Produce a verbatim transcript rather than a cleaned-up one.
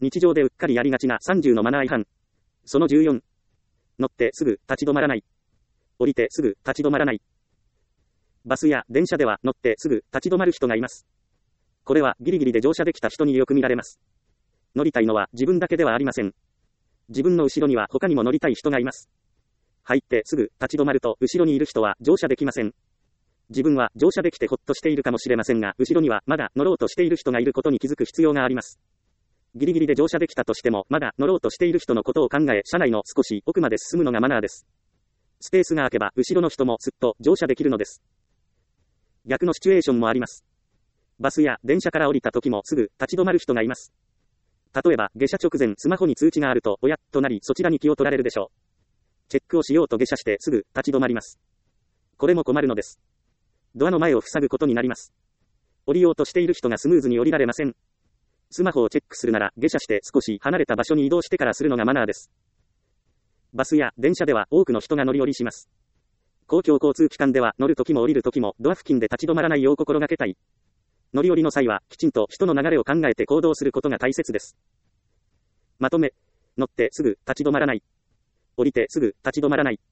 日常でうっかりやりがちなさんじゅうのマナー違反。そのじゅうよん。乗ってすぐ立ち止まらない。降りてすぐ立ち止まらない。バスや電車では乗ってすぐ立ち止まる人がいます。これはギリギリで乗車できた人によく見られます。乗りたいのは自分だけではありません。自分の後ろには他にも乗りたい人がいます。入ってすぐ立ち止まると後ろにいる人は乗車できません。自分は乗車できてほっとしているかもしれませんが、後ろにはまだ乗ろうとしている人がいることに気づく必要があります。ギリギリで乗車できたとしても、まだ乗ろうとしている人のことを考え、車内の少し奥まで進むのがマナーです。スペースが空けば、後ろの人もすっと乗車できるのです。逆のシチュエーションもあります。バスや電車から降りた時もすぐ立ち止まる人がいます。例えば、下車直前、スマホに通知があると、おやっとなり、そちらに気を取られるでしょう。チェックをしようと下車してすぐ立ち止まります。これも困るのです。ドアの前を塞ぐことになります。降りようとしている人がスムーズに降りられません。スマホをチェックするなら下車して少し離れた場所に移動してからするのがマナーです。バスや電車では多くの人が乗り降りします。公共交通機関では乗るときも降りるときもドア付近で立ち止まらないよう心がけたい。乗り降りの際はきちんと人の流れを考えて行動することが大切です。まとめ、乗ってすぐ立ち止まらない。降りてすぐ立ち止まらない。